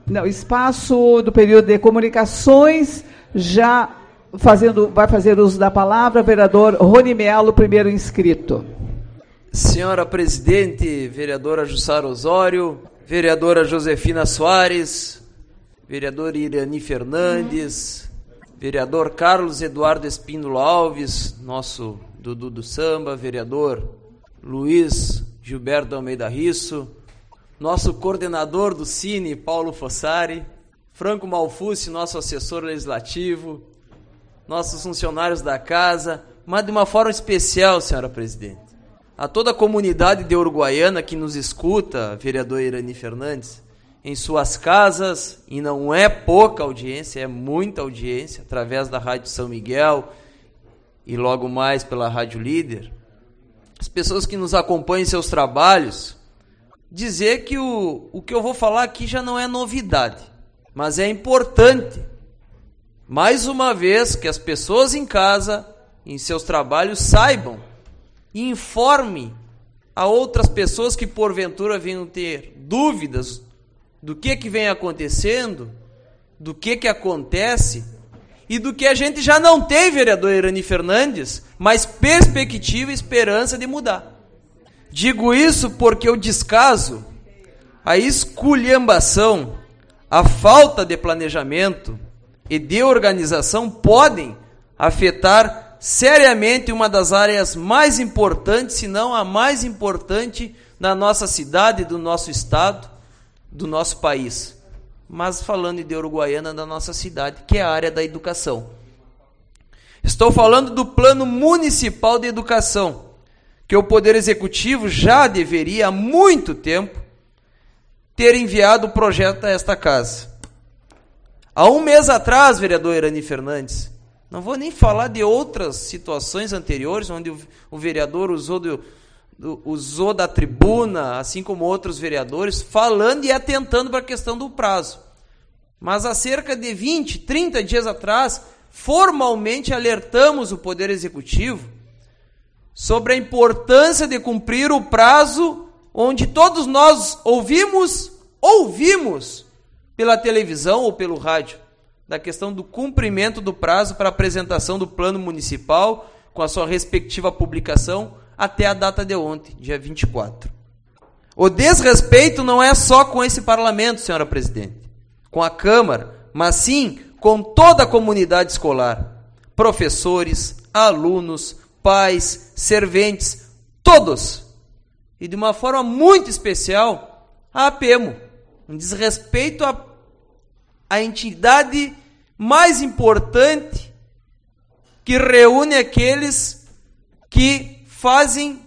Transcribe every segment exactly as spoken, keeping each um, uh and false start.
Não, espaço do período de comunicações, já fazendo, vai fazer uso da palavra, vereador Rony Melo, primeiro inscrito. Senhora presidente, vereadora Jussara Osório, vereadora Josefina Soares, vereador Irani Fernandes, vereador Carlos Eduardo Espíndola Alves, nosso Dudu do Samba, vereador Luiz Gilberto Almeida Risso, nosso coordenador do Cine, Paulo Fossari, Franco Malfucci, nosso assessor legislativo, nossos funcionários da casa, mas de uma forma especial, senhora presidente, a toda a comunidade de Uruguaiana que nos escuta, vereador Irani Fernandes, em suas casas, e não é pouca audiência, é muita audiência, através da Rádio São Miguel e logo mais pela Rádio Líder, as pessoas que nos acompanham em seus trabalhos, dizer que o, o que eu vou falar aqui já não é novidade, mas é importante, mais uma vez, que as pessoas em casa, em seus trabalhos, saibam e informem a outras pessoas que porventura venham ter dúvidas do que que vem acontecendo, do que que acontece e do que a gente já não tem, vereador Irani Fernandes, mas perspectiva e esperança de mudar. Digo isso porque o descaso, a esculhambação, a falta de planejamento e de organização podem afetar seriamente uma das áreas mais importantes, se não a mais importante na nossa cidade, do nosso estado, do nosso país. Mas falando de Uruguaiana, da nossa cidade, que é a área da educação. Estou falando do Plano Municipal de Educação, que o Poder Executivo já deveria há muito tempo ter enviado o projeto a esta casa. Há um mês atrás, vereador Irani Fernandes, não vou nem falar de outras situações anteriores, onde o, o vereador usou, do, do, usou da tribuna, assim como outros vereadores, falando e atentando para a questão do prazo. Mas há cerca de vinte, trinta dias atrás, formalmente alertamos o Poder Executivo sobre a importância de cumprir o prazo onde todos nós ouvimos, ouvimos pela televisão ou pelo rádio, da questão do cumprimento do prazo para apresentação do plano municipal, com a sua respectiva publicação, até a data de ontem, dia vinte e quatro. O desrespeito não é só com esse parlamento, senhora presidente, com a Câmara, mas sim com toda a comunidade escolar, professores, alunos, pais, serventes, todos. E de uma forma muito especial, a APEMO, um desrespeito à, à entidade mais importante que reúne aqueles que fazem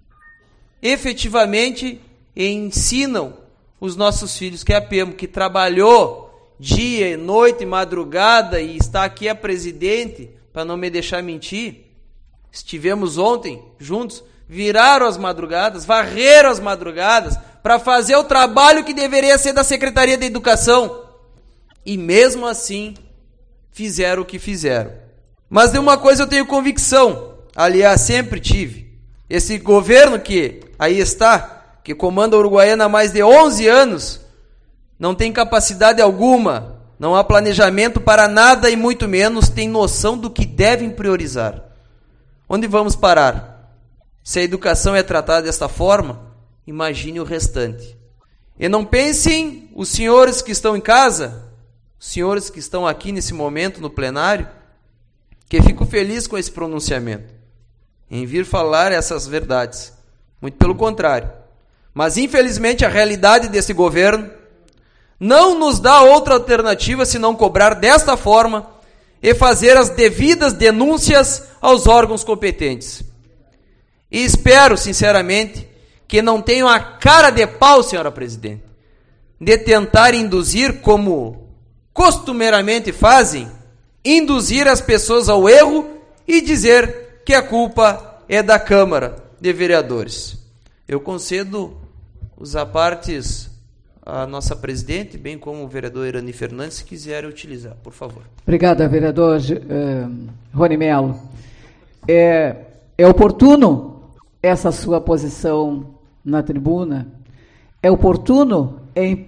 efetivamente e ensinam os nossos filhos, que é a APEMO, que trabalhou dia, noite, madrugada, e está aqui a presidente, para não me deixar mentir. Estivemos ontem juntos, viraram as madrugadas, varreram as madrugadas, para fazer o trabalho que deveria ser da Secretaria de Educação. E mesmo assim, fizeram o que fizeram. Mas de uma coisa eu tenho convicção, aliás, sempre tive. Esse governo que aí está, que comanda a Uruguaiana há mais de onze anos, não tem capacidade alguma, não há planejamento para nada e muito menos tem noção do que devem priorizar. Onde vamos parar? Se a educação é tratada desta forma, imagine o restante. E não pensem, os senhores que estão em casa, os senhores que estão aqui nesse momento no plenário, que fico feliz com esse pronunciamento, em vir falar essas verdades. Muito pelo contrário. Mas infelizmente a realidade desse governo não nos dá outra alternativa senão cobrar desta forma e fazer as devidas denúncias aos órgãos competentes. E espero, sinceramente, que não tenham a cara de pau, senhora presidente, de tentar induzir, como costumeiramente fazem, induzir as pessoas ao erro e dizer que a culpa é da Câmara de Vereadores. Eu concedo os apartes à nossa presidente, bem como o vereador Irani Fernandes, se quiserem utilizar, por favor. Obrigada, vereador uh, Rony Melo. É, é oportuno essa sua posição na tribuna? É oportuno? É,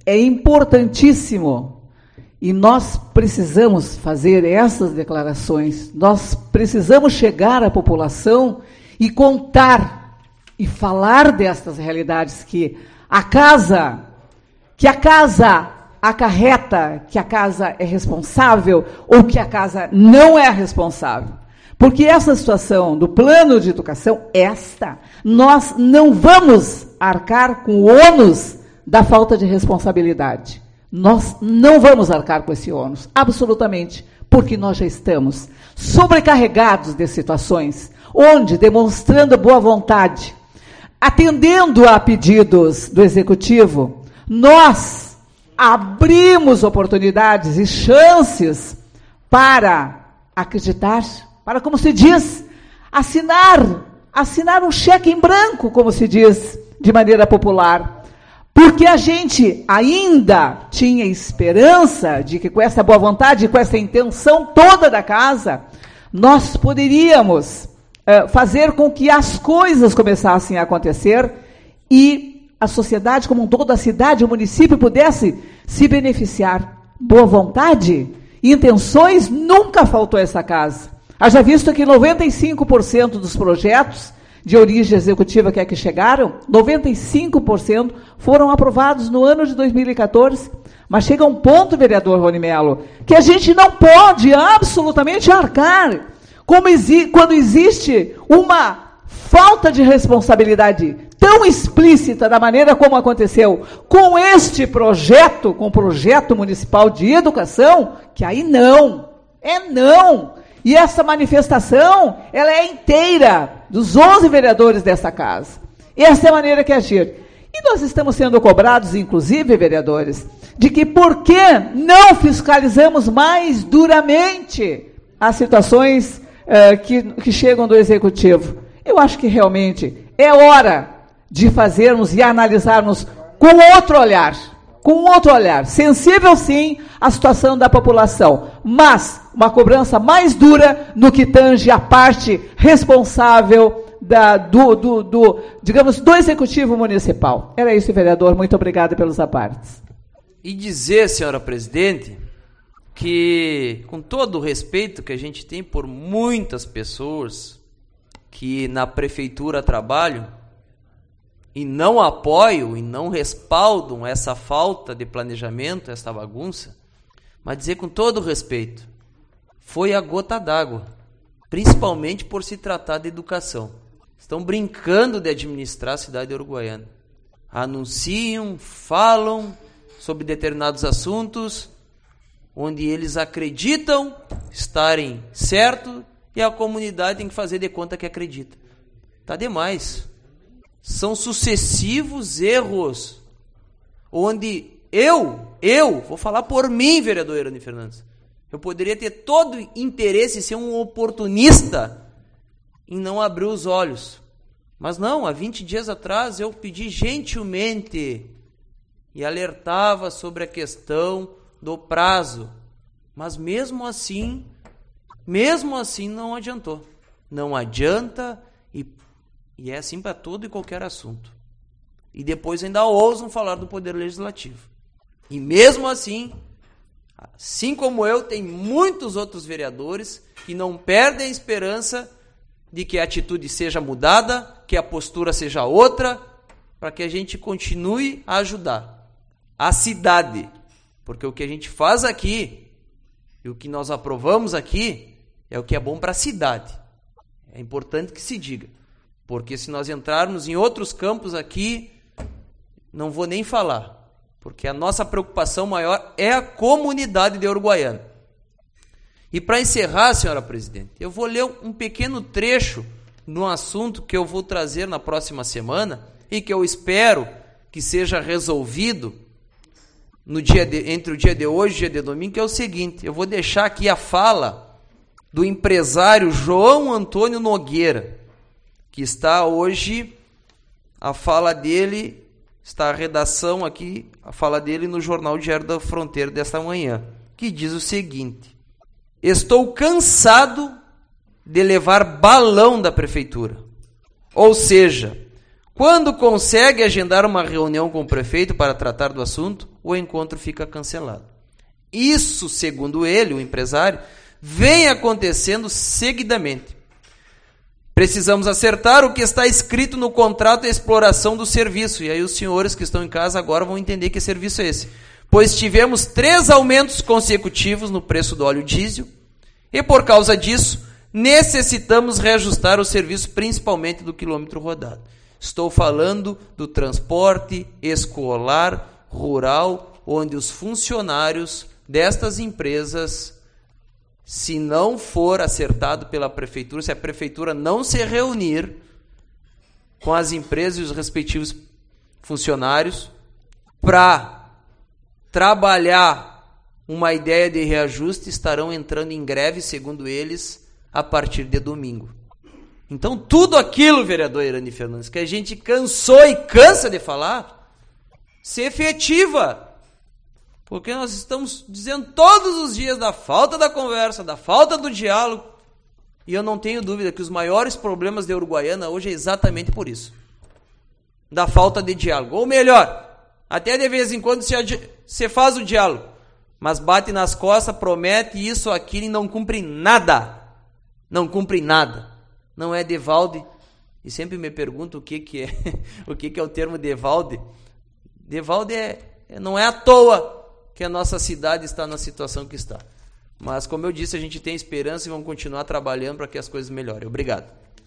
é importantíssimo e nós precisamos fazer essas declarações, nós precisamos chegar à população e contar e falar destas realidades que a casa, que a casa acarreta, que a casa é responsável ou que a casa não é responsável. Porque essa situação do plano de educação, esta, nós não vamos arcar com o ônus da falta de responsabilidade. Nós não vamos arcar com esse ônus, absolutamente, porque nós já estamos sobrecarregados de situações, onde, demonstrando boa vontade, atendendo a pedidos do Executivo, nós abrimos oportunidades e chances para acreditar, para, como se diz, assinar, assinar um cheque em branco, como se diz de maneira popular. Porque a gente ainda tinha esperança de que com essa boa vontade, com essa intenção toda da casa, nós poderíamos uh, fazer com que as coisas começassem a acontecer e a sociedade como um todo, a cidade, o município pudesse se beneficiar. Boa vontade e intenções nunca faltou a essa casa. Haja visto que noventa e cinco por cento dos projetos de origem executiva que aqui chegaram, noventa e cinco por cento foram aprovados no ano de dois mil e quatorze. Mas chega um ponto, vereador Rony Melo, que a gente não pode absolutamente arcar como exi- quando existe uma falta de responsabilidade tão explícita da maneira como aconteceu com este projeto, com o projeto municipal de educação, que aí não, é não. E essa manifestação, ela é inteira dos onze vereadores dessa casa. Essa é a maneira que agir. E nós estamos sendo cobrados, inclusive, vereadores, de que por que não fiscalizamos mais duramente as situações uh, que, que chegam do Executivo. Eu acho que realmente é hora de fazermos e analisarmos com outro olhar, com outro olhar, sensível sim à situação da população, mas uma cobrança mais dura no que tange a parte responsável da, do, do, do, digamos, do Executivo Municipal. Era isso, vereador. Muito obrigada pelos apartes. E dizer, senhora presidente, que com todo o respeito que a gente tem por muitas pessoas que na prefeitura trabalham e não apoiam e não respaldam essa falta de planejamento, essa bagunça, mas dizer com todo o respeito, foi a gota d'água, principalmente por se tratar de educação. Estão brincando de administrar a cidade de Uruguaiana. Anunciam, falam sobre determinados assuntos, onde eles acreditam estarem certo e a comunidade tem que fazer de conta que acredita. Tá demais. São sucessivos erros, onde eu, eu, vou falar por mim, vereador Irani Fernandes, eu poderia ter todo interesse em ser um oportunista em não abrir os olhos. Mas não, há vinte dias atrás eu pedi gentilmente e alertava sobre a questão do prazo. Mas mesmo assim, mesmo assim não adiantou. Não adianta e, e é assim para todo e qualquer assunto. E depois ainda ousam falar do Poder Legislativo. E mesmo assim, assim como eu, tem muitos outros vereadores que não perdem a esperança de que a atitude seja mudada, que a postura seja outra, para que a gente continue a ajudar a cidade. Porque o que a gente faz aqui e o que nós aprovamos aqui é o que é bom para a cidade. É importante que se diga. Porque se nós entrarmos em outros campos aqui, não vou nem falar. Porque a nossa preocupação maior é a comunidade de Uruguaiana. E para encerrar, senhora presidente, eu vou ler um pequeno trecho no assunto que eu vou trazer na próxima semana e que eu espero que seja resolvido no dia de, entre o dia de hoje e o dia de domingo, que é o seguinte: eu vou deixar aqui a fala do empresário João Antônio Nogueira, que está hoje, a fala dele, está a redação aqui, a fala dele no Jornal Diário da Fronteira desta manhã, que diz o seguinte: estou cansado de levar balão da prefeitura. Ou seja, Quando consegue agendar uma reunião com o prefeito para tratar do assunto, o encontro fica cancelado. Isso, segundo ele, o empresário, vem acontecendo seguidamente. Precisamos acertar o que está escrito no contrato de exploração do serviço. E aí os senhores que estão em casa agora vão entender que serviço é esse. Pois tivemos três aumentos consecutivos no preço do óleo diesel e por causa disso necessitamos reajustar o serviço, principalmente do quilômetro rodado. Estou falando do transporte escolar rural, onde os funcionários destas empresas, se não for acertado pela prefeitura, se a prefeitura não se reunir com as empresas e os respectivos funcionários para trabalhar uma ideia de reajuste, estarão entrando em greve, segundo eles, a partir de domingo. Então, tudo aquilo, vereador Irani Fernandes, que a gente cansou e cansa de falar, se efetiva. Porque nós estamos dizendo todos os dias da falta da conversa, da falta do diálogo. E eu não tenho dúvida que os maiores problemas de Uruguaiana hoje é exatamente por isso. Da falta de diálogo. Ou melhor, até de vez em quando você faz o diálogo, mas bate nas costas, promete isso, aquilo e não cumpre nada. Não cumpre nada. Não é Devalde. E sempre me pergunto o que, que é o que, que é o termo Devalde. Devalde é, não é à toa que a nossa cidade está na situação que está. Mas, como eu disse, a gente tem esperança e vamos continuar trabalhando para que as coisas melhorem. Obrigado.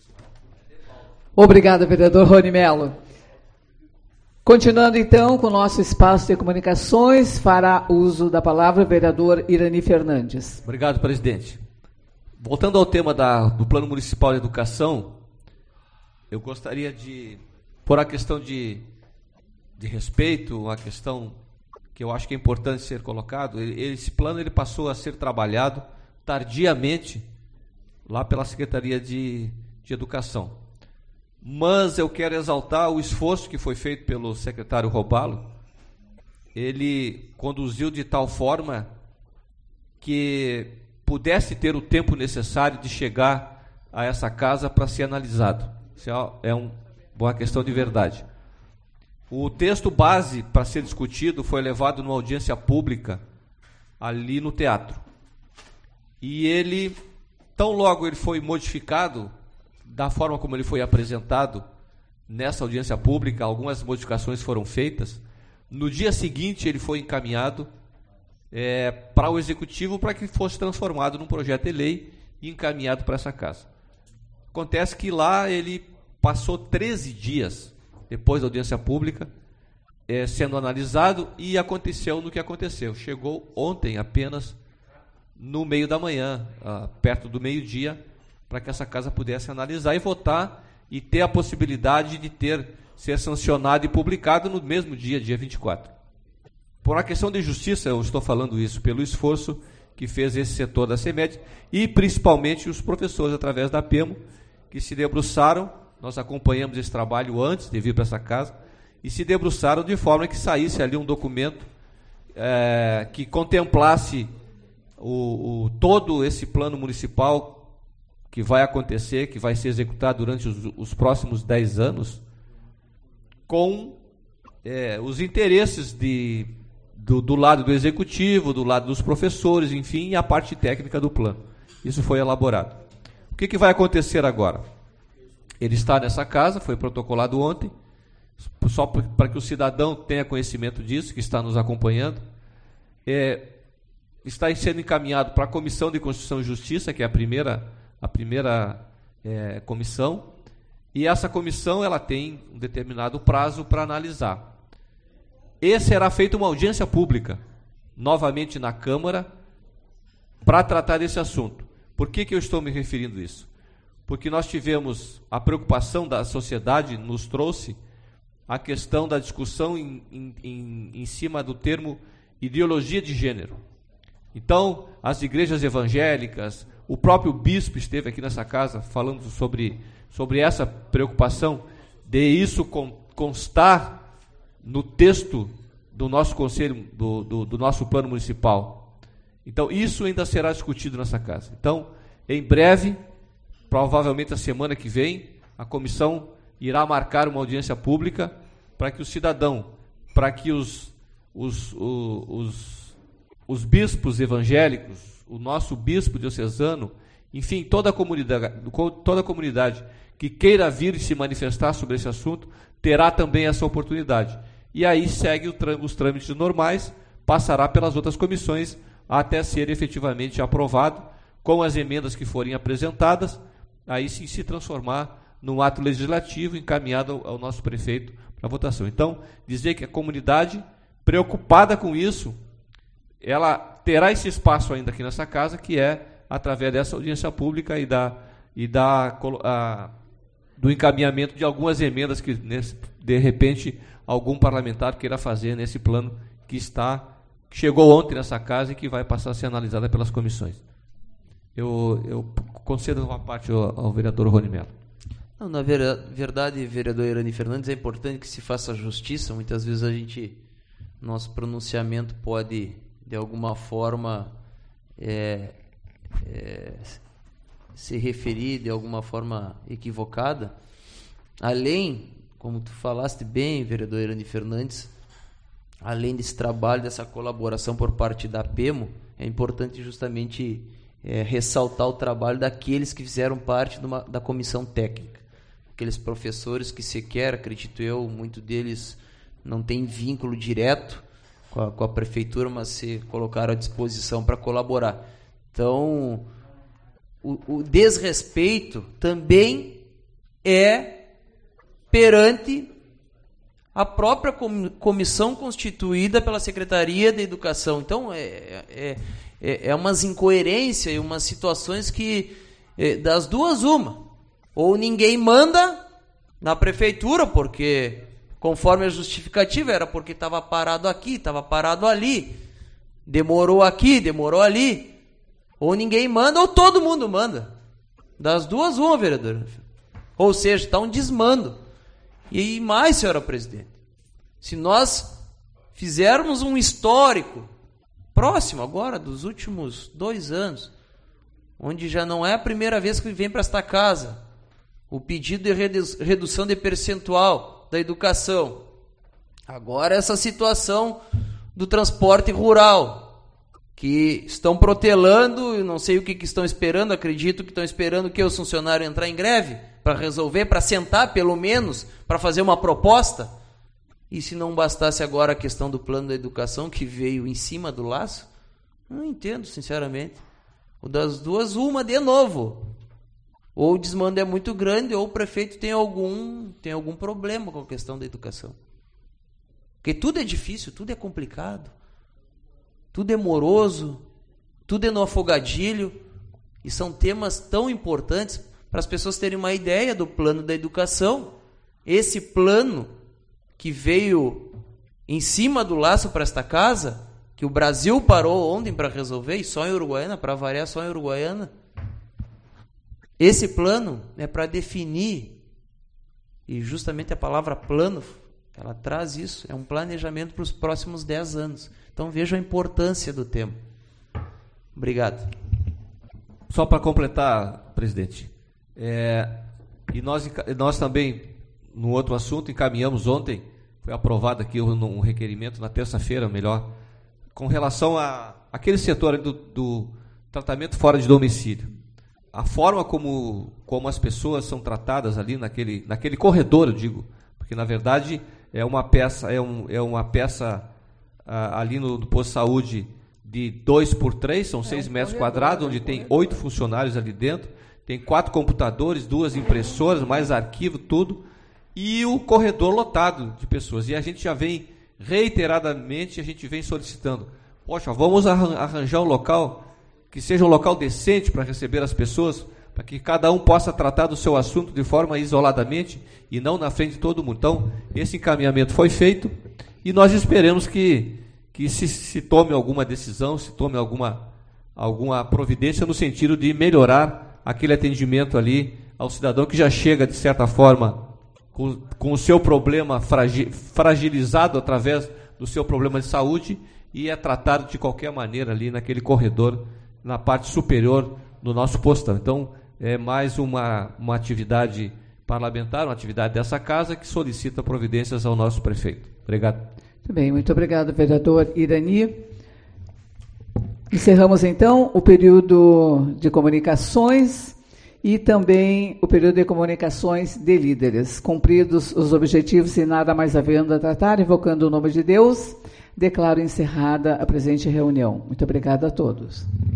Obrigada, vereador Rony Melo. Continuando, então, com o nosso espaço de comunicações, fará uso da palavra o vereador Irani Fernandes. Obrigado, presidente. Voltando ao tema da, do Plano Municipal de Educação, eu gostaria de pôr a questão de, de respeito, a questão que eu acho que é importante ser colocado. Ele, esse plano ele passou a ser trabalhado tardiamente lá pela Secretaria de, de Educação. Mas eu quero exaltar o esforço que foi feito pelo secretário Robalo. Ele conduziu de tal forma que pudesse ter o tempo necessário de chegar a essa casa para ser analisado. Isso é um, uma questão de verdade. O texto base para ser discutido foi levado numa audiência pública ali no teatro. E ele, tão logo ele foi modificado, da forma como ele foi apresentado nessa audiência pública, algumas modificações foram feitas. No dia seguinte ele foi encaminhado É, para o Executivo para que fosse transformado num projeto de lei e encaminhado para essa casa. Acontece que lá ele passou treze dias depois da audiência pública é, sendo analisado e aconteceu no que aconteceu. Chegou ontem apenas no meio da manhã, ah, perto do meio-dia, para que essa casa pudesse analisar e votar e ter a possibilidade de ter ser sancionado e publicado no mesmo dia, dia vinte e quatro. Por uma questão de justiça, eu estou falando isso pelo esforço que fez esse setor da CEMED e principalmente os professores através da PEMO, que se debruçaram, nós acompanhamos esse trabalho antes de vir para essa casa, e se debruçaram de forma que saísse ali um documento é, que contemplasse o, o, todo esse plano municipal que vai acontecer, que vai ser executado durante os, os próximos dez anos, com é, os interesses de... Do, do lado do executivo, do lado dos professores, enfim, e a parte técnica do plano. Isso foi elaborado. O que, que vai acontecer agora? Ele está nessa casa, foi protocolado ontem, só para que o cidadão tenha conhecimento disso, que está nos acompanhando. É, está sendo encaminhado para a Comissão de Constituição e Justiça, que é a primeira, a primeira é, comissão, e essa comissão ela tem um determinado prazo para analisar. E será feita uma audiência pública, novamente na Câmara, para tratar desse assunto. Por que, que eu estou me referindo a isso? Porque nós tivemos, a preocupação da sociedade nos trouxe a questão da discussão em, em, em, em cima do termo ideologia de gênero. Então, as igrejas evangélicas, o próprio bispo esteve aqui nessa casa falando sobre, sobre essa preocupação de isso constar no texto do nosso conselho, do, do, do nosso plano municipal. Então, isso ainda será discutido nessa casa. Então, em breve, provavelmente a semana que vem, a comissão irá marcar uma audiência pública para que o cidadão, para que os, os, os, os, os bispos evangélicos, o nosso bispo diocesano, enfim, toda a comunidade, toda a comunidade que queira vir e se manifestar sobre esse assunto, terá também essa oportunidade. E aí segue o trâmite, os trâmites normais, passará pelas outras comissões até ser efetivamente aprovado, com as emendas que forem apresentadas, aí sim se transformar num ato legislativo encaminhado ao, ao nosso prefeito para votação. Então, dizer que a comunidade, preocupada com isso, ela terá esse espaço ainda aqui nessa casa, que é através dessa audiência pública e, da, e da, a, do encaminhamento de algumas emendas que, nesse, de repente, algum parlamentar queira fazer nesse plano que está, que chegou ontem nessa casa e que vai passar a ser analisada pelas comissões. Eu, eu concedo uma parte ao, ao vereador Rony Mello. Não, na verdade, vereador Irani Fernandes, é importante que se faça justiça. Muitas vezes a gente, nosso pronunciamento pode, de alguma forma, é, é, se referir de alguma forma equivocada. Além, como tu falaste bem, vereador Irani Fernandes, além desse trabalho, dessa colaboração por parte da PEMO, é importante justamente é, ressaltar o trabalho daqueles que fizeram parte de uma, da comissão técnica. Aqueles professores que sequer, acredito eu, muitos deles não têm vínculo direto com a, com a prefeitura, mas se colocaram à disposição para colaborar. Então, o, o desrespeito também é perante a própria comissão constituída pela Secretaria de Educação. Então, é, é, é, é umas incoerências e umas situações que, é, das duas, uma. Ou ninguém manda na prefeitura, porque, conforme a justificativa, era porque estava parado aqui, estava parado ali, demorou aqui, demorou ali. Ou ninguém manda, ou todo mundo manda. Das duas, uma, vereador. Ou seja, está um desmando. E mais, senhora presidente, se nós fizermos um histórico próximo agora, dos últimos dois anos, onde já não é a primeira vez que vem para esta casa o pedido de redu- redução de percentual da educação, agora essa situação do transporte rural, que estão protelando, eu não sei o que, que estão esperando, acredito que estão esperando que os funcionários entrar em greve para resolver, para sentar pelo menos, para fazer uma proposta. E se não bastasse agora a questão do plano da educação, que veio em cima do laço, não entendo, sinceramente. O das duas, uma de novo. Ou o desmando é muito grande, ou o prefeito tem algum, tem algum problema com a questão da educação. Porque tudo é difícil, tudo é complicado, tudo é moroso, tudo é no afogadilho, e são temas tão importantes para as pessoas terem uma ideia do plano da educação. Esse plano que veio em cima do laço para esta casa, que o Brasil parou ontem para resolver, e só em Uruguaiana, para variar só em Uruguaiana. Esse plano é para definir, e justamente a palavra plano, ela traz isso, é um planejamento para os próximos dez anos. Então vejam a importância do tema. Obrigado. Só para completar, presidente, é, e nós, nós também, no outro assunto, encaminhamos ontem, foi aprovado aqui um, um requerimento na terça-feira, melhor, com relação a aquele setor do, do tratamento fora de domicílio. A forma como, como as pessoas são tratadas ali naquele, naquele corredor, eu digo, porque na verdade é uma peça, é, um, é uma peça ah, ali no, no posto de saúde de dois por três, são seis é um metros quadrados, onde tem oito funcionários ali dentro, tem quatro computadores, duas impressoras, mais arquivo, tudo, e o corredor lotado de pessoas. E a gente já vem, reiteradamente, a gente vem solicitando, poxa, vamos arranjar um local que seja um local decente para receber as pessoas, para que cada um possa tratar do seu assunto de forma isoladamente e não na frente de todo mundo. Então, esse encaminhamento foi feito e nós esperamos que, que se, se tome alguma decisão, se tome alguma, alguma providência no sentido de melhorar aquele atendimento ali ao cidadão que já chega, de certa forma, com, com o seu problema fragi, fragilizado através do seu problema de saúde e é tratado de qualquer maneira ali naquele corredor, na parte superior do nosso postão. Então, é mais uma, uma atividade parlamentar, uma atividade dessa casa que solicita providências ao nosso prefeito. Obrigado. Muito bem, muito obrigado, vereador Irani. Encerramos, então, o período de comunicações e também o período de comunicações de líderes. Cumpridos os objetivos e nada mais havendo a tratar, invocando o nome de Deus, declaro encerrada a presente reunião. Muito obrigada a todos.